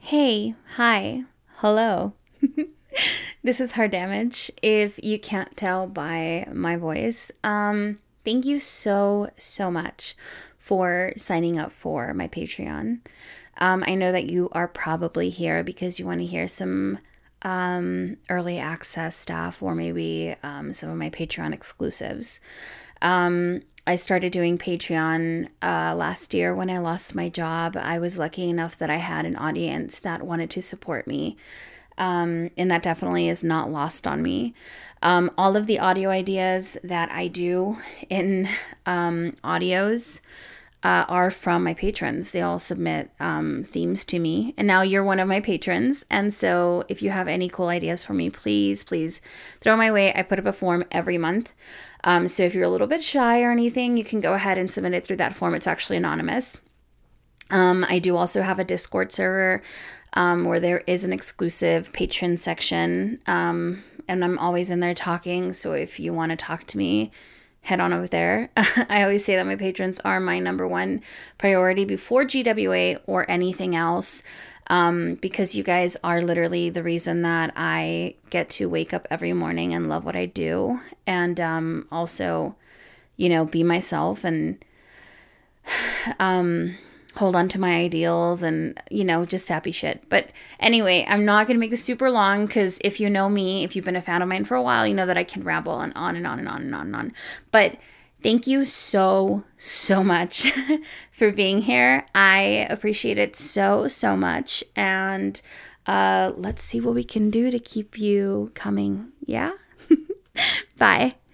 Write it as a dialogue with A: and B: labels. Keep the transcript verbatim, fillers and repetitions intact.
A: Hey, hi, hello. This is Hard Damage. If you can't tell by my voice, um, thank you so, so much for signing up for my Patreon. Um, I know that you are probably here because you want to hear some um, early access stuff or maybe um, some of my Patreon exclusives. Um, I started doing Patreon uh, last year when I lost my job. I was lucky enough that I had an audience that wanted to support me, um, and that definitely is not lost on me. Um, all of the audio ideas that I do in um, audios uh, are from my patrons. They all submit um, themes to me, and now you're one of my patrons. And so, if you have any cool ideas for me, please, please throw my way. I put up a form every month. Um, so if you're a little bit shy or anything, you can go ahead and submit it through that form. It's actually anonymous. Um, I do also have a Discord server um, where there is an exclusive patron section, um, and I'm always in there talking. So if you want to talk to me, head on over there. I always say that my patrons are my number one priority before G W A or anything else. Um, because you guys are literally the reason that I get to wake up every morning and love what I do. And um, also, you know, be myself and um, hold on to my ideals and, you know, just sappy shit. But anyway, I'm not going to make this super long because if you know me, if you've been a fan of mine for a while, you know that I can ramble and on and on and on and on and on. But thank you so, so much for being here. I appreciate it so, so much. And uh, let's see what we can do to keep you coming. Yeah? Bye.